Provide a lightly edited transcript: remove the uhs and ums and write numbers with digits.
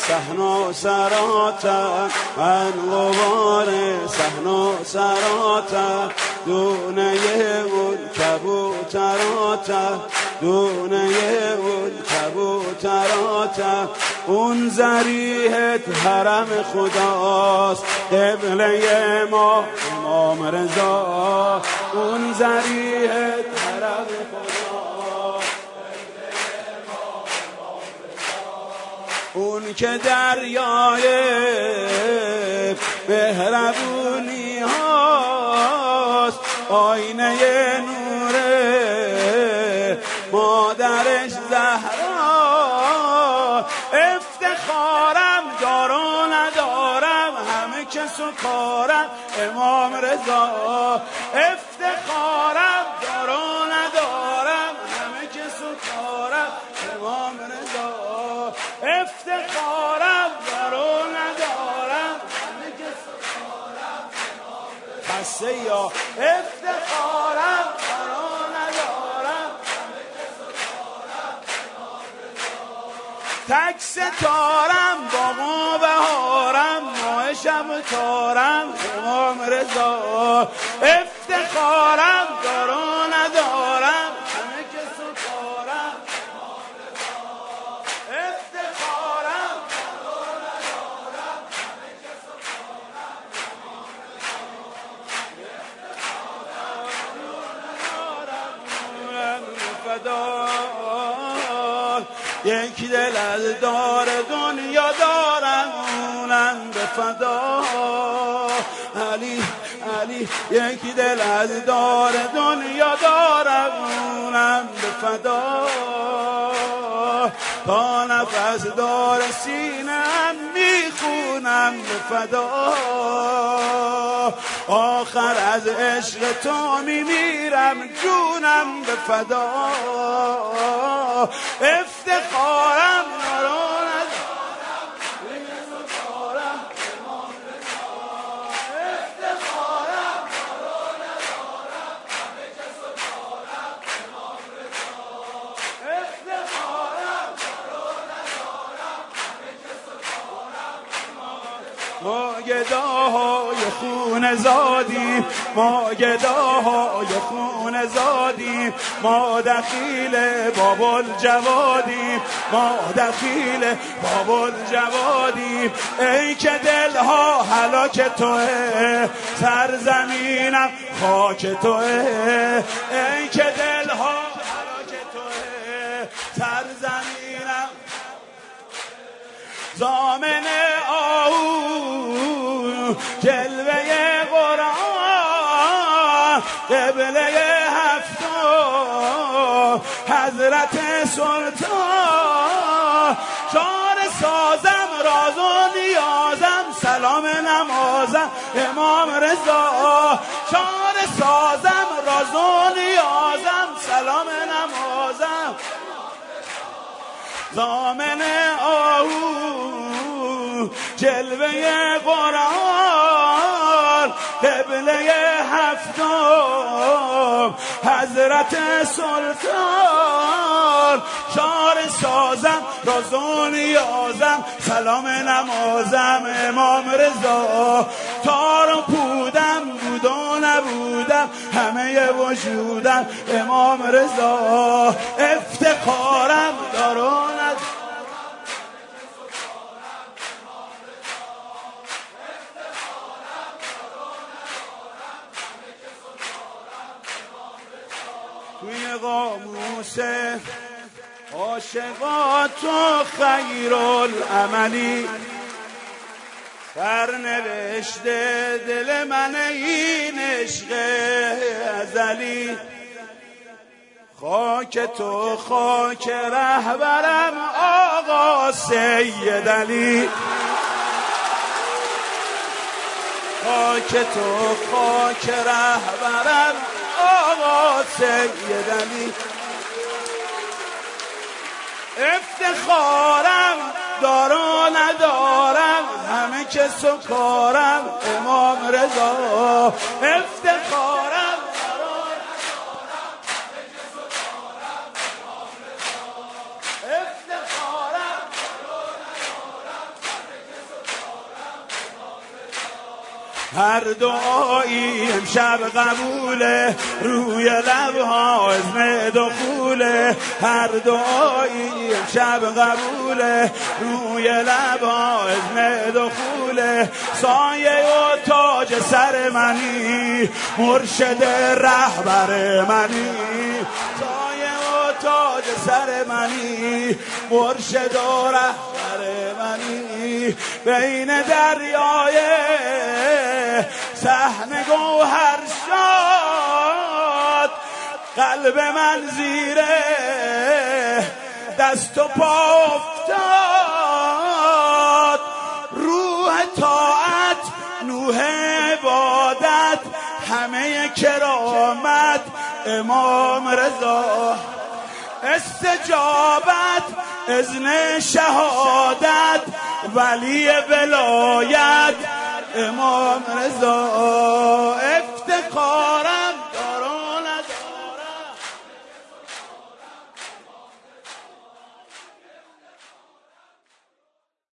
صحن سراتم من غبار صحن سراتم دونه اون کبوتراتم دونه اون کبوتراتم اون ذریحت حرم خداست قبله ما امام رضا اون ذریحت حرم خداست اون که دریای مهربونی هاست آینه نوره مادرش زهرا افتخارم دار و ندارم همه کس و کارم امام رضا افتخارم دار و ندارم همه کس و کارم امام رضا افتخارم دار و ندارم همه کس و کارم امام رضا خسته یا افتخارم دار و ندارم همه کس و کارم امام رضا تک ستارم باغ و بهارم ماه شب و تارم امام رضا افتخارم دار و ندارم همه کس و کارم امام رضا افتخارم دار و ندارم همه کس و کارم امام رضا فدا یک دل از دار دنیا دارم اونم به فدا علی علی یک دل از دار دنیا دارم اونم به فدا تا نفس دار سینم میخونم به فدا آخر از عشق تو میمیرم جونم به فدا افتخارم نارو ندارم افتخارم امام رضا افتخارم نارو ندارم همه کس و کارم امام رضا افتخارم نارو ندارم همه کس و کارم امام رضا ما گداهای خون زادیم ما گداهای خون زادیم ما دخیل بابل جوادیم ما دخیل بابل جوادیم ای که دلها هلاک توه سرزمینم خاک توه ای که دلها هلاک توه سرزمینم ضامن آهو جلوه قرآن قبله هفتم حضرت سلطان شار سازم راز و نیازم سلام نمازم امام رضا شار سازم راز و نیازم سلام نمازم ضامن آهو جلوه قرآن قبله هفتم حضرت سلطان شار سازم راز و نیازم سلام نمازم امام رضا تار و پودم بود و نبودم همه وجودم امام رضا افتخارم دارون توی قاموس عاشقات و خیرالعملی سرنوشته دل من این عشق ازلی خاک تو خاک رهبرم آقا سید علی خاک تو خاک رهبرم آقا سید علی افتخارم دار و ندارم همه کس و کارم امام رضا افتخارم دار و ندارم همه کس و کارم امام رضا افتخارم دار و ندارم هر دعایی امشب قبوله، روی لبها اذن دخوله. هر دعایی امشب قبوله، روی لبها اذن دخوله. سایه و تاج سر منی، مرشد رهبر منی. سایه و تاج سر منی، مرشد و رهبر منی. بین دریای صحن گوهر شد، قلب من زیره دست و پا افتاد. روح طاعت، نوح عبادت، همه کرامت امام رضا. استجابت، اذن شهادت، ولی ولایت امام رضا. افتخار